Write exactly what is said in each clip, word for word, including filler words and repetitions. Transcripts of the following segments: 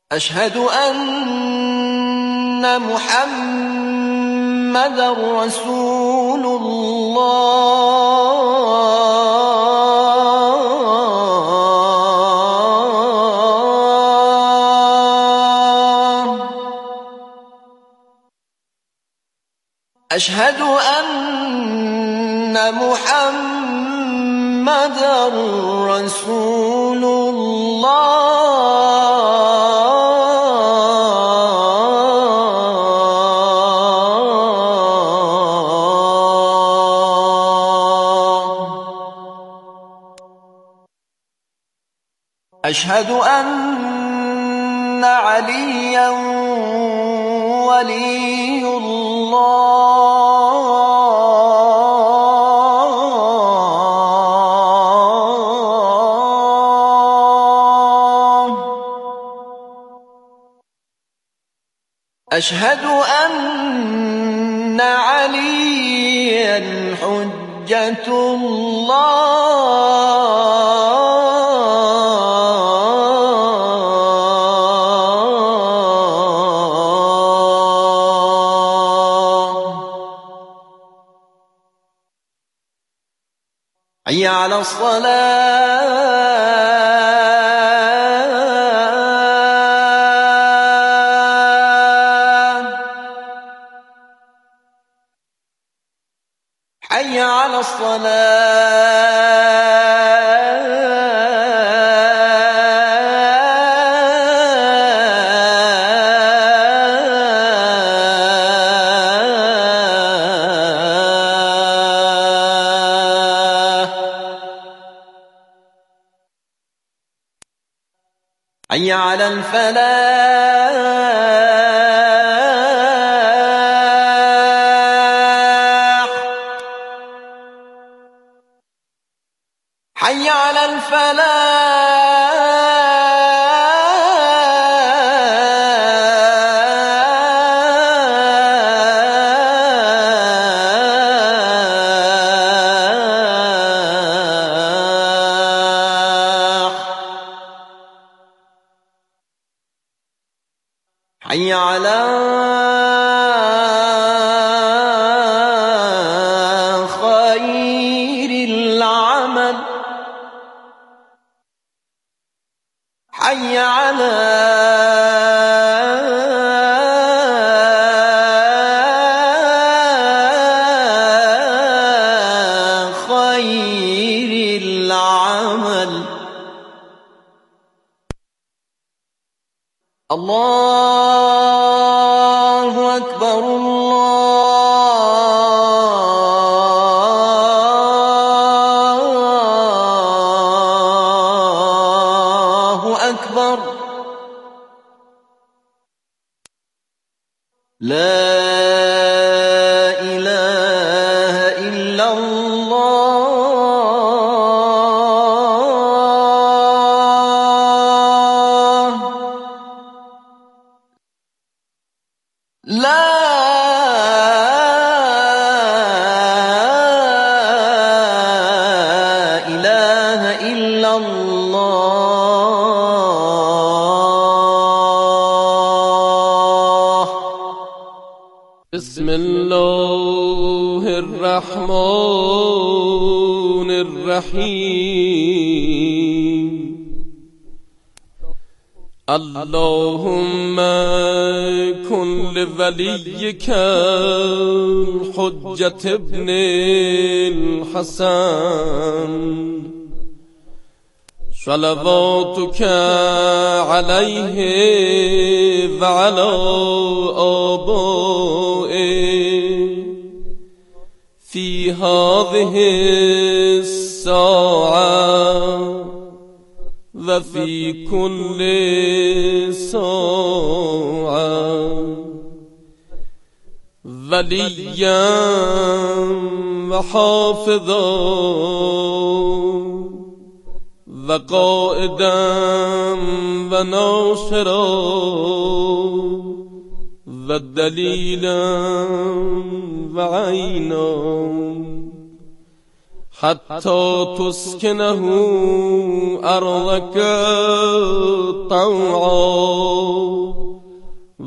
أشهد أن محمدًا رسول الله. أشهد أن محمدًا رسول الله. أشهد أن عليا ولي الله. أشهد أن عليا حجة الله. حي على الصلاة. حي على الصلاة. حي على الفلاح. حي على الفلاح. حي على خير العمل. حي على خير العمل. الله أكبر الله أكبر. لا إله إلا الله. لا إله إلا الله. بسم الله الرحمن الرحيم. اللهم كن لوليك الحجة ابن الحسن صلواتك عليه وعلى آبائه في هذه الساعة وفي كل ساعة وليا وحافظا وقائدا وناصرا ودليلا وعينا حتى تسكنه أرضك طوعا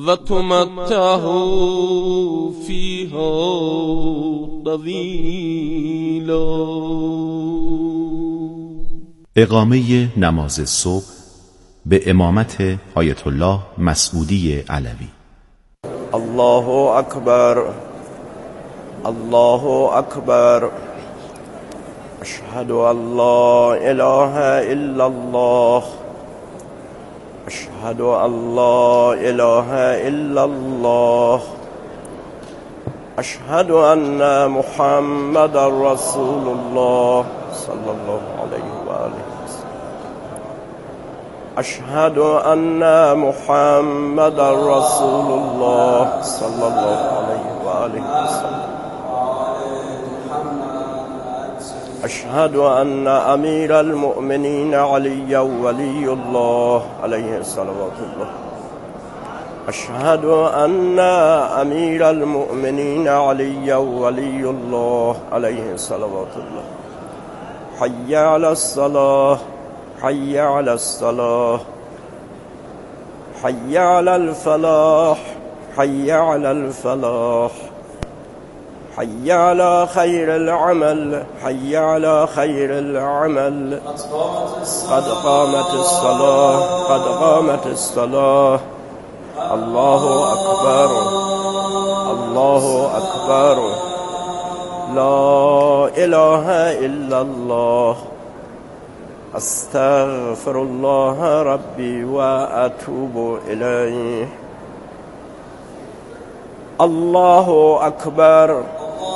و تمتعه فیها طویلا. اقامه نماز صبح به امامت آیت الله مسعودی علوی. الله اکبر، الله اکبر، اشهد ان لا اله الا الله، اشهد ان لا اله الا الله، اشهد ان محمد رسول الله صلی الله علیه و آله وسلم، اشهد ان محمد رسول الله صلی الله علیه و آله وسلم، اشهد ان امیر المؤمنین علی ولی الله علیه صلوات الله، اشهد ان امیر المؤمنین علی ولی الله علیه صلوات الله، حی علی الصلاة، حی علی الصلاة، حی علی الفلاح، حی علی الفلاح، حي على خير العمل، حي على خير العمل، قد قامت الصلاة، قد قامت الصلاة، الله أكبر، الله أكبر، لا إله إلا الله، أستغفر الله ربي وأتوب إليه. الله أكبر.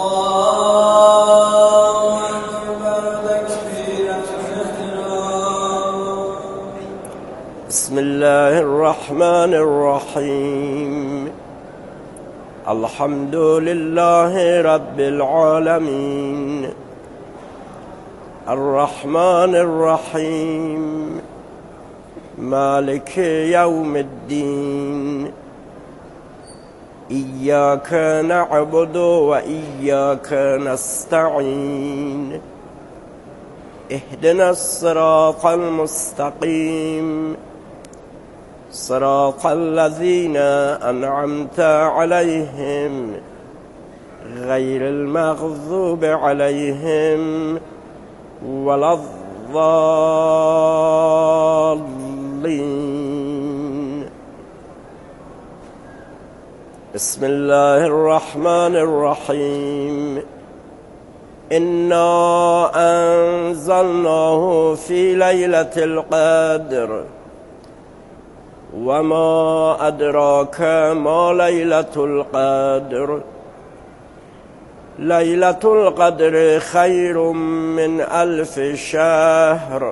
بسم الله الرحمن الرحيم، الحمد لله رب العالمين، الرحمن الرحيم، مالك يوم الدين، إياك نعبد وإياك نستعين، اهدنا الصراط المستقيم، صراط الذين أنعمت عليهم غير المغضوب عليهم ولا الضالين. بسم الله الرحمن الرحيم، إنا أنزلناه في ليلة القدر وما أدراك ما ليلة القدر، ليلة القدر خير من ألف شهر،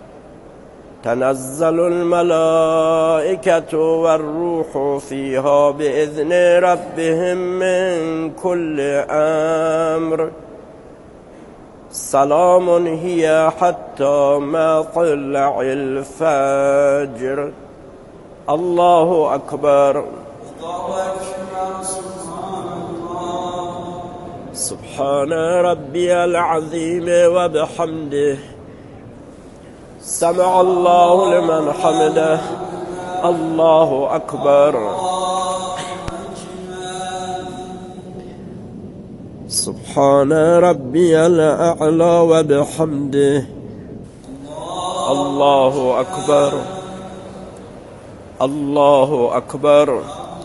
تنزل الملائكة والروح فيها بإذن ربهم من كل أمر، سلام هي حتى مطلع الفجر. الله أكبر. سبحان ربي العظيم وبحمده، سمع الله لمن حمده. الله أكبر. سبحان ربي الأعلى وبحمده. الله أكبر. الله أكبر.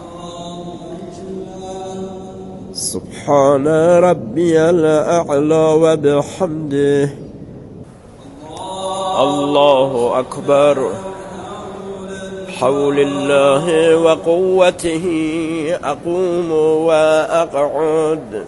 سبحان ربي الأعلى وبحمده. الله أكبر. حول الله وقوته أقوم وأقعد.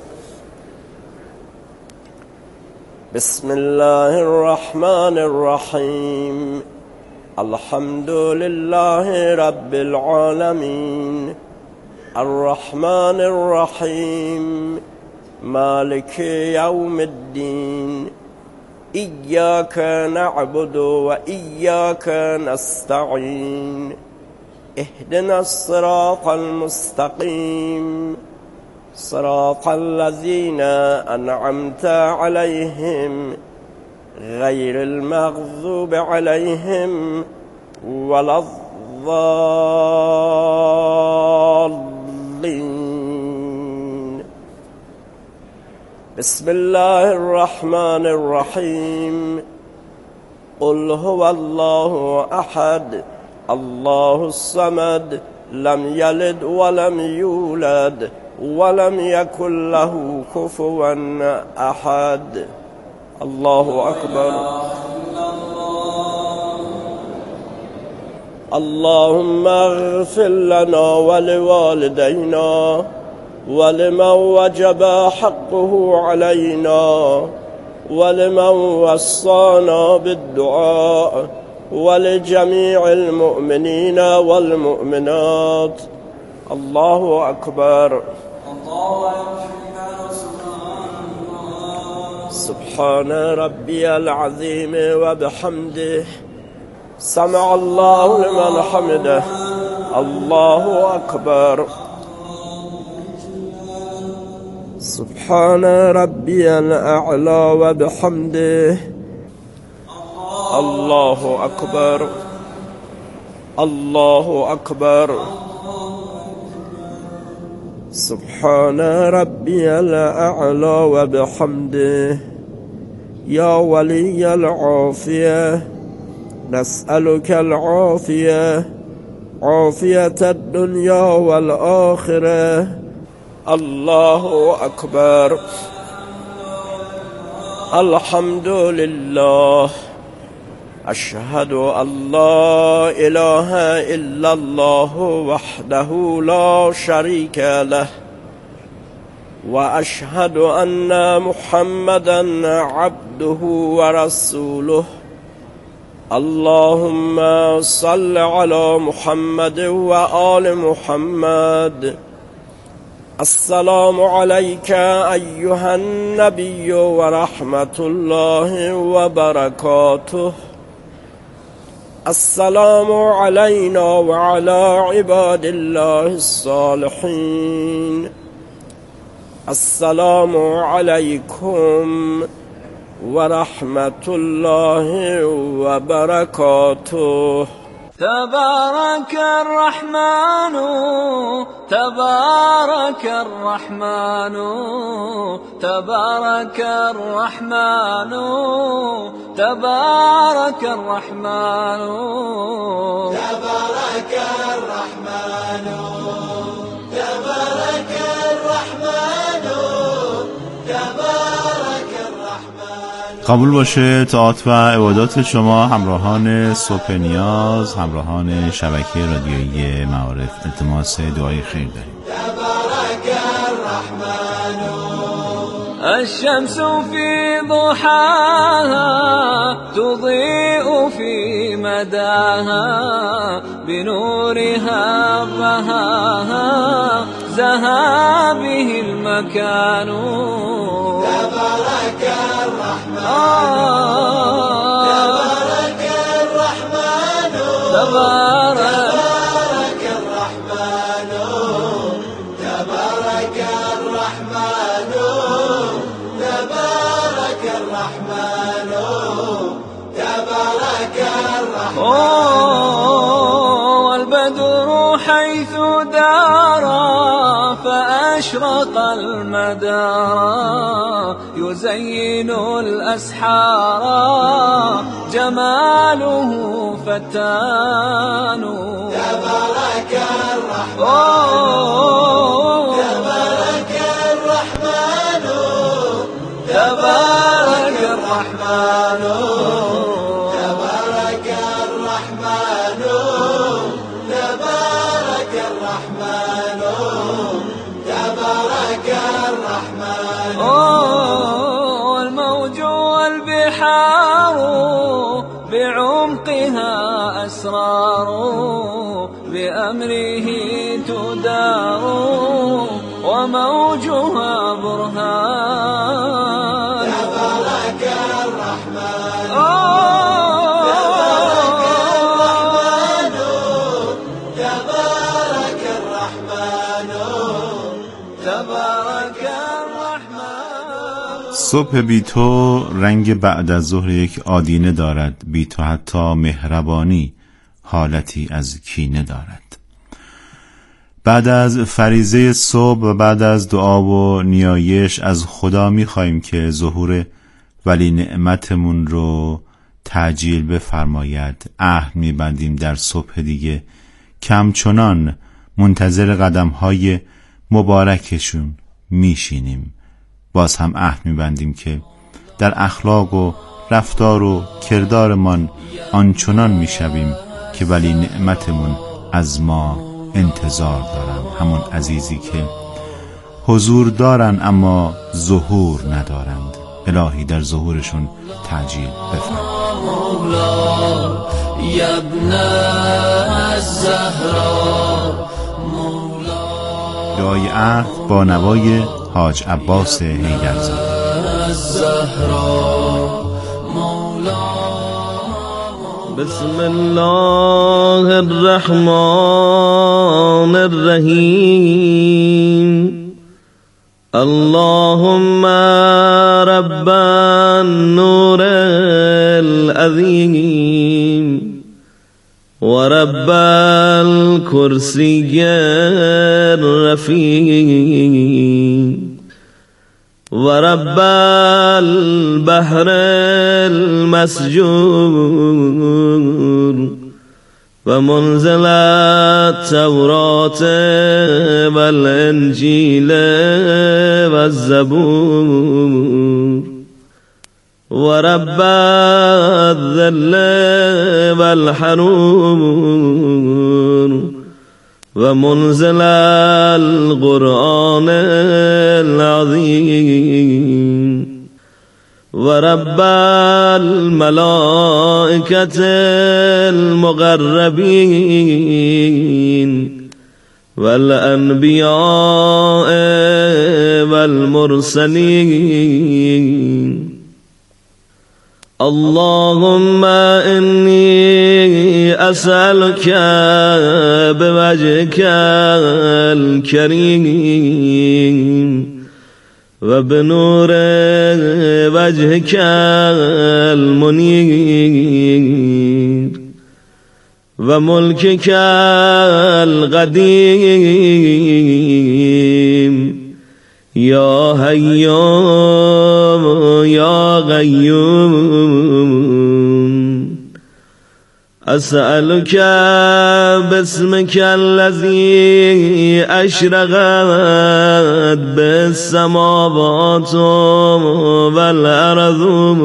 بسم الله الرحمن الرحيم. الحمد لله رب العالمين، الرحمن الرحيم، مالك يوم الدين، إياك نعبد وإياك نستعين، اهدنا الصراط المستقيم، صراط الذين أنعمت عليهم غير المغضوب عليهم ولا الضالين. الضالين. بسم الله الرحمن الرحيم. قل هو الله أحد الله الصمد لم يلد ولم يولد ولم يكن له كفوا أحد. الله أكبر. اللهم اغفر لنا ولوالدينا ولمن وجب حقه علينا ولمن وصانا بالدعاء ولجميع المؤمنين والمؤمنات. الله أكبر. سبحان ربي العظيم وبحمده سمع الله لمن حمده. الله أكبر. سبحان ربي الأعلى وبحمده. الله أكبر. الله أكبر. سبحان ربي الأعلى وبحمده. يا ولي العافية نسألك العافية عافية الدنيا والآخرة. الله أكبر. الحمد لله. أشهد أن لا إله إلا الله وحده لا شريك له وأشهد أن محمدا عبده ورسوله. اللهم صل على محمد وآل محمد. السلام عليك أيها النبي ورحمة الله وبركاته. السلام علينا وعلى عباد الله الصالحين. السلام عليكم ورحمة الله وبركاته. تبارك الرحمن تبارك الرحمن تبارك الرحمن تبارك الرحمن تبارك الرحمن تبارك الرحمن تبارك الرحمن. قبول باشه طاعت و عبادات شما همراهان صبح نیاز، همراهان شبکه رادیویی معارف. التماس دعای خیر داریم. تبارك الرحمن. الشمس في ضحاها تضيء في مداها بنورها بهاها زها به المكان. تبارك الرحمن. تبارك الرحمن. تبارك الرحمن. تبارك الرحمن. تبارك الرحمن. تبارك الرحمن. والبدر حيث دارا فأشرق المدار يزين الأسحار جماله فتان. تبارك الرحمن. تبارك الرحمن. تبارك الرحمن. تبارك الرحمن. تبارك الرحمن. تبارك الرحمن. والموج والبحار بعمقها أسرار بأمره تدار وموجها برهان. تبارك الرحمن. تبارك الرحمن. تبارك الرحمن. صبح بی تو رنگ بعد از ظهر یک آدینه دارد، بی تو حتی مهربانی حالتی از کینه دارد. بعد از فریضه صبح و بعد از دعا و نیایش از خدا می‌خوایم که ظهور ولی نعمتمون رو تعجیل بفرماید. عهد می‌بندیم در صبح دیگه کمچنان منتظر قدم‌های مبارکشون میشینیم. باز هم عهد می‌بندیم که در اخلاق و رفتار و کردارمان آنچنان میشویم که ولی نعمتمون از ما انتظار دارن، همون عزیزی که حضور دارن اما ظهور ندارند. الهی در ظهورشون تعجیل بفرما. دعای عهد با نوای حاج عباس حیدرزاده. بسم الله الرحمن الرحیم. اللهم رب النور العظیم و رب الکرسی الرفیع و رب البحر المسجور و منزل التوراة والانجیل والزبور و رب الظل والحرور و منزل القرآن العظیم و رب الملائکة المقربین والانبیاء والمرسلین. اللهم إني أسألك بوجهك الكريم وبنور وجهك المنير وملكك القديم يا حي يا قيوم أسألك باسمك الذي أشرقت بالسماوات والأرض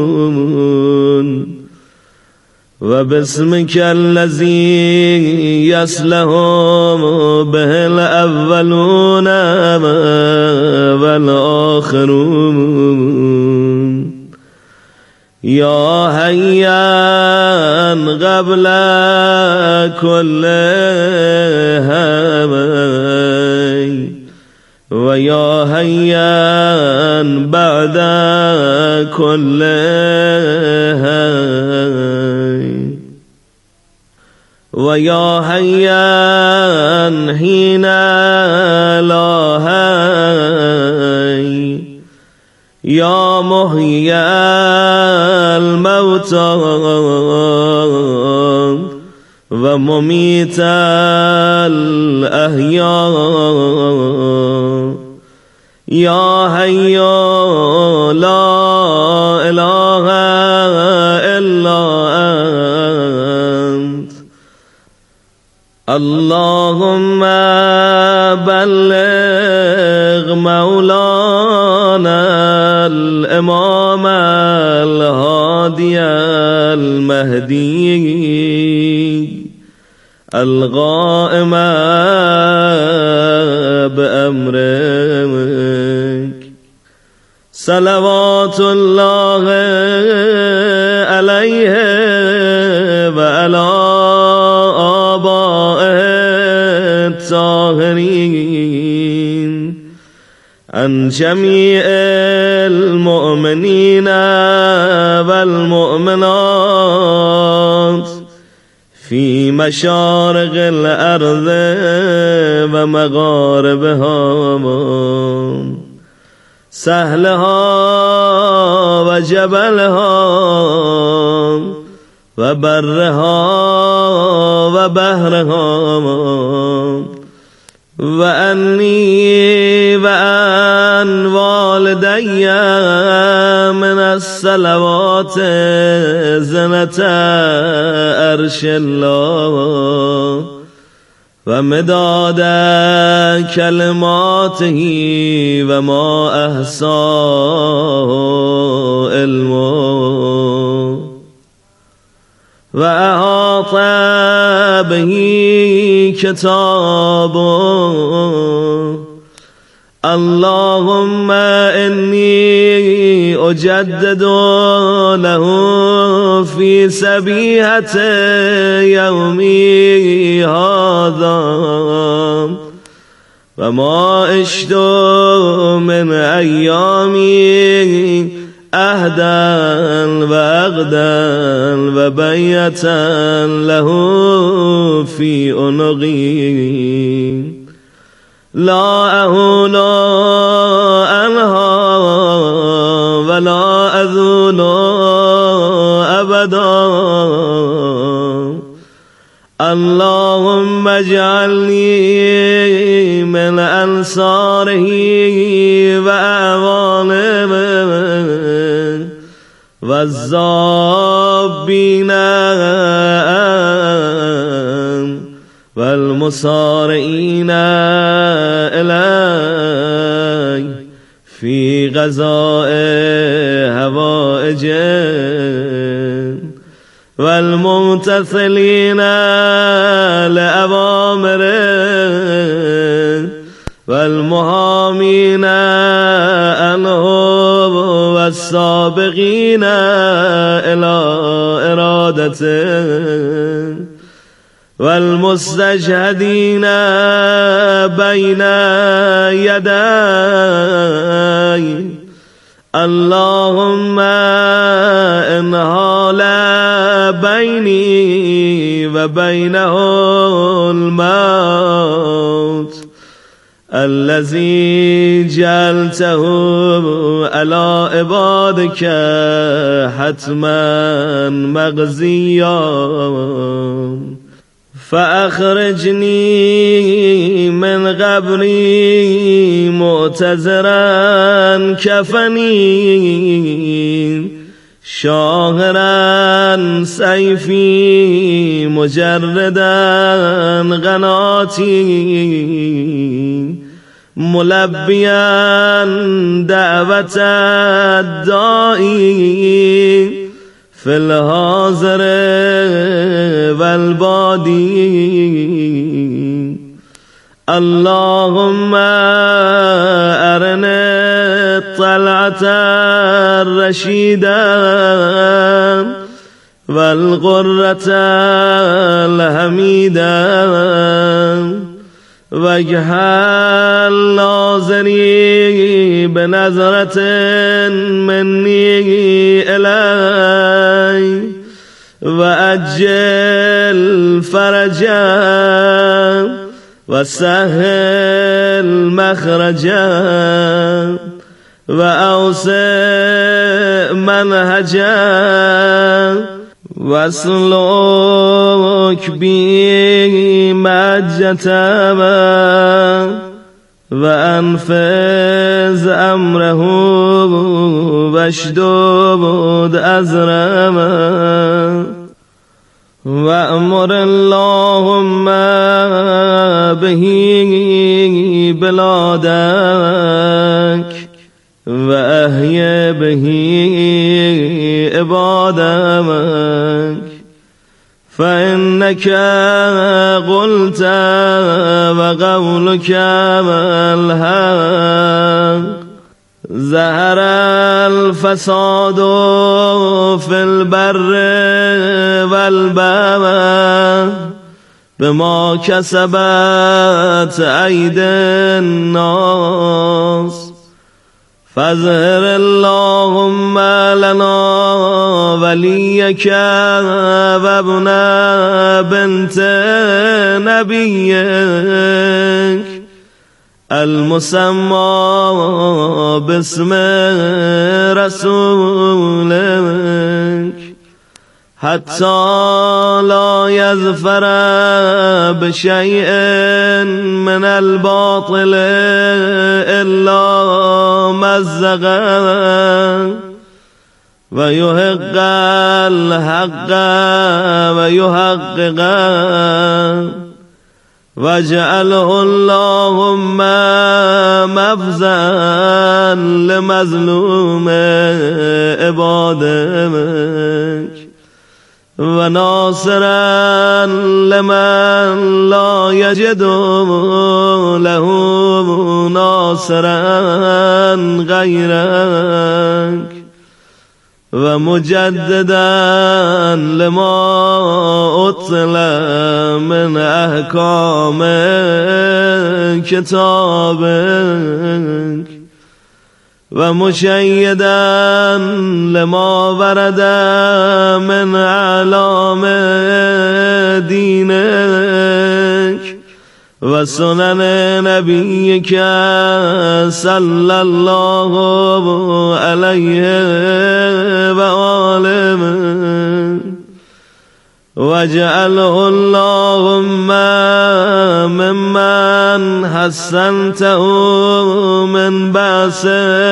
وباسمك الذي يصلح به الأولون والآخرون يا حيا قبل كل هوي ويا حيا بعد كل هوي ويا حيا حين لا هي يا محيي الموتى ومميت الأحياء يا حي لا إله إلا أنت. اللهم بلغ مولانا الإمام الهادي المهدي القائم بأمرك صلوات الله عليه وعلى آبائه الطاهرين عن جميع المؤمنين والمؤمنات في مشارق الأرض ومغاربها سهلها وجبلها وبرها وبحرها وأني وأن والدي من الصلوات زنة عرش الله ومداد كلماته وما أحصاه علمه وأحاط به كتابه. اللهم إني أجدد له في سبيحة يومي هذا وما عشت من أيامي أهدا وأغدا وبيتا له في عنقي لا أهون عنها ولا أذول أبدا. اللهم اجعلني من أنصاره وأعوانه والذابين والمصارعين إلي في غزاء هوائجه والممتثلين لأوامره والمحامين عنه والسابقين إلى إرادته والمستشهدين بين يدي. اللهم إن حال بيني وبينه الموت الذي جعلته على عبادك حتما مغزيا فأخرجني من قبري معتذرا كفني شاهرا سيفي مجردا غناتي ملبيا دعوة الداعي في الحاضر والبادي. اللهم أرنا الطلعة الرشيدة والغرة الحميدة واجعل ناظري بنظرة مني إلي وأجل فرجا وسهل مخرجا وأوسع منهجا واسلك بي مجتبا وأنفذ أمره واشدد أزرما وأمر اللهم به بلادك وأحيي به عبادك فإنك قلت وقولك الحق. ظهر الفساد في البر والبحر بما كسبت أيدي الناس فاظهر اللهم لنا وليك وابن بنت نبيك المسمى باسم رسولك حتى لا يظفر بشيء من الباطل إلا مزقا ويحق الحق ويحققا واجعله اللهم مفزعا لمظلوم عبادك وناصرا لمن لا يجد له ناصرا غيرك ومجددا لما أطل من أحكام كتابك ومشيدا لما ورد من أعلام دينك وسنن نبيك صلى الله عليه وآله واجعله اللهم ممن حسنته من بأس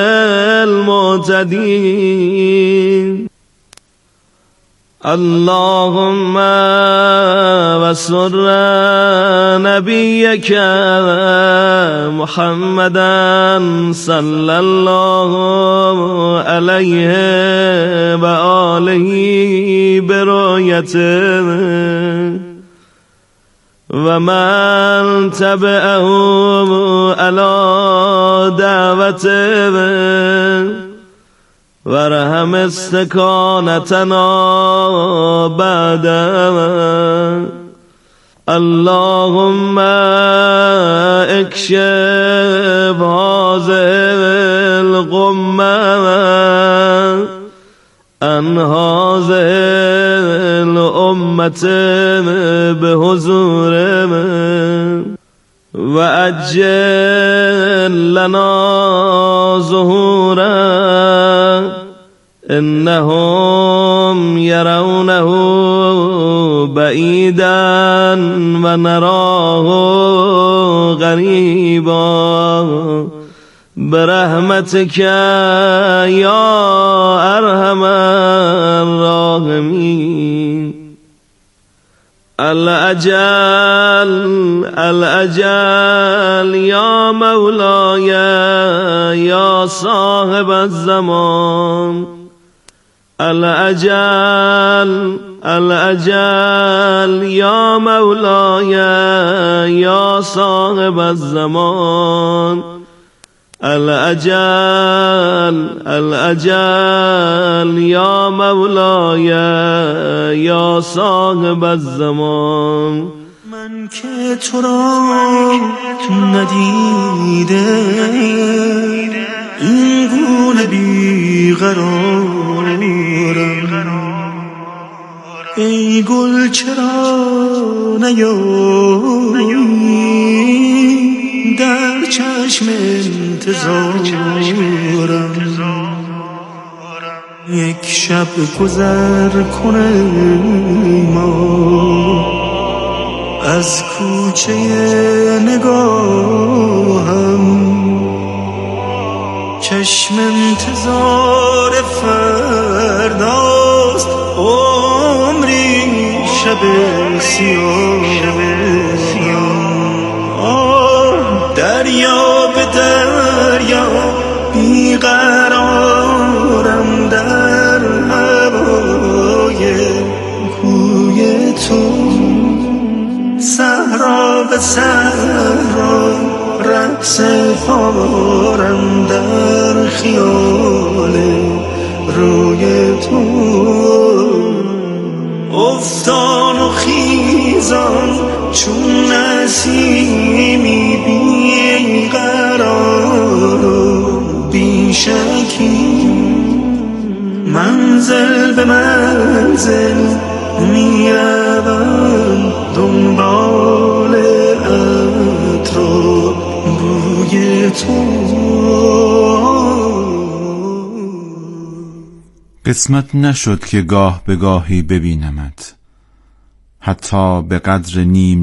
المعتدين اللهم وسر نبيك محمدا صلى الله عليه وآله برؤيته ومن تبعه على دعوته وارحم استكانتنا بعد اللهم اكشف هذه الغمة عن هذه الأمة بحضورهم وأجل لنا ظهورا إنهم يرونه بعيدا ونراه غريبا برحمتك يا أرحم الراحمين الأجل الأجل يا مولاي يا صاحب الزمان الأجل الأجل يا مولاي يا صاحب الزمان الأجل الأجل يا مولاي يا صاحب الزمان من که تو را ندیده این گونه بیقرارم ای گل چرا نیایی در چشم انتظارم یک شب گذر کنه ما از کوچه نگاهم چشم انتظار فرداست عمری شب سیاه دریا به دریا بیقرارم در هوای کوی تو صحرا به صحرا رقص خارم در خیال روی تو افتان و خیزان چون نسیمی بیقرار و بیشکی منزل به منزل میروم دنبال عطر و بوی تو. قسمت نشد که گاه به گاهی ببینمت، حتی به قدر نیم